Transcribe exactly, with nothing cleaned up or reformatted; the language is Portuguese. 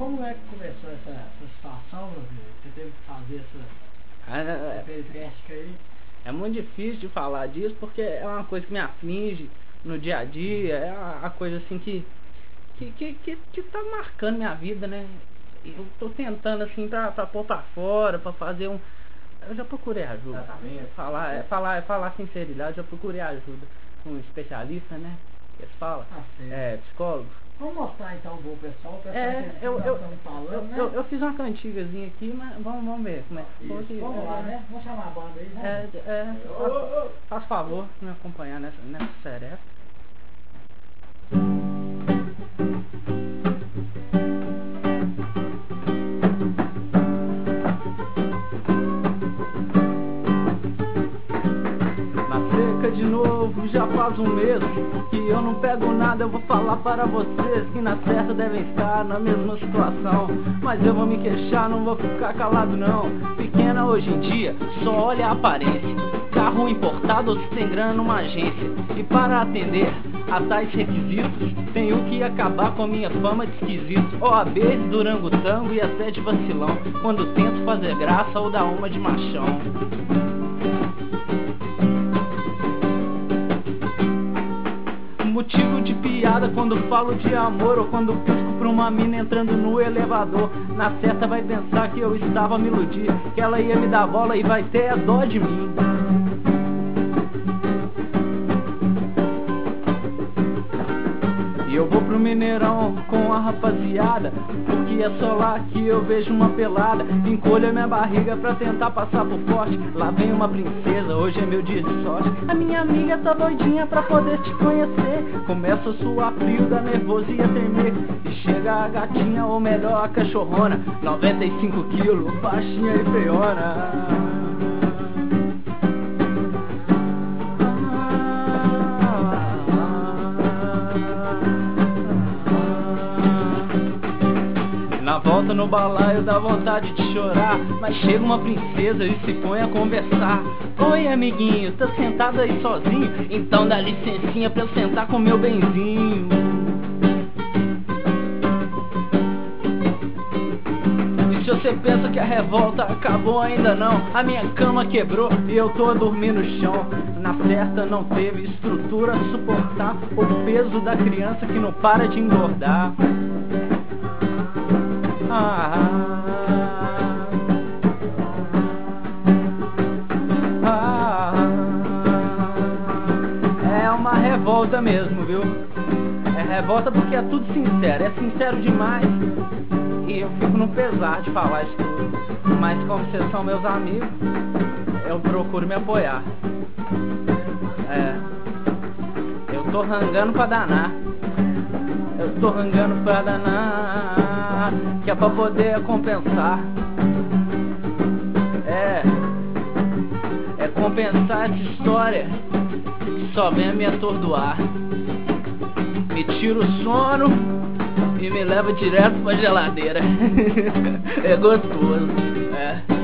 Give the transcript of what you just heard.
como é que começou essa, essa situação, meu filho? Você teve que fazer essa, É, essa peripética aí? é muito difícil de falar disso porque é uma coisa que me aflige no dia a dia, é a, a coisa assim que que, que, que, que tá marcando minha vida, né? Eu tô tentando assim pra, pra pôr pra fora, pra fazer um... Eu já procurei ajuda. Tratamento. Falar, é, falar, é falar sinceridade, já procurei ajuda com um especialista, né? Que eles falam, Ah, sei. é, psicólogo. Vamos mostrar então pro pessoal, o pessoal É, que eu, nós eu, estamos falando, eu, né? eu, eu fiz uma cantigazinha aqui, mas vamos, vamos ver como é que ficou aqui. Vamos lá, É, né? Vamos chamar a banda aí, né? É, é, faz, faz favor de me acompanhar nessa, nessa seresta. De novo, já faz um mês que eu não pego nada. Eu vou falar para vocês que na certa devem estar na mesma situação, mas eu vou me queixar, não vou ficar calado não. Pequena hoje em dia, só olha a aparência, carro importado ou se tem grana numa agência. E para atender a tais requisitos, tenho que acabar com a minha fama de esquisito. O A B de Durango-Tango e até de vacilão, quando tento fazer graça ou dar uma de machão. Motivo de piada quando falo de amor, ou quando pisco pra uma mina entrando no elevador. Na certa vai pensar que eu estava a me iludir, que ela ia me dar bola e vai ter a dó de mim. E eu vou pro Mineirão com a rapaziada, porque é só lá que eu vejo uma pelada. Encolho a minha barriga pra tentar passar por forte. Lá vem uma princesa, hoje é meu dia de sorte. A minha amiga tá doidinha pra poder te conhecer. Começa a suar frio, dá nervoso e a tremer. E chega a gatinha, ou melhor a cachorrona, noventa e cinco quilos, baixinha e feiona. Na volta no balaio dá vontade de chorar, mas chega uma princesa e se põe a conversar. Oi amiguinho, tá sentado aí sozinho? Então dá licencinha pra eu sentar com meu benzinho. E se você pensa que a revolta acabou, ainda não. A minha cama quebrou e eu tô a dormir no chão. Na certa não teve estrutura a suportar o peso da criança que não para de engordar. Ah, ah, é uma revolta mesmo, viu? É revolta porque é tudo sincero, é sincero demais. E eu fico no pesar de falar isso tudo. Mas como vocês são meus amigos, eu procuro me apoiar. É, eu tô rangando pra danar. Eu tô rangando pra danar, que é pra poder compensar. É, é compensar essa história que só vem a me atordoar. Me tira o sono e me leva direto pra geladeira. É gostoso, é.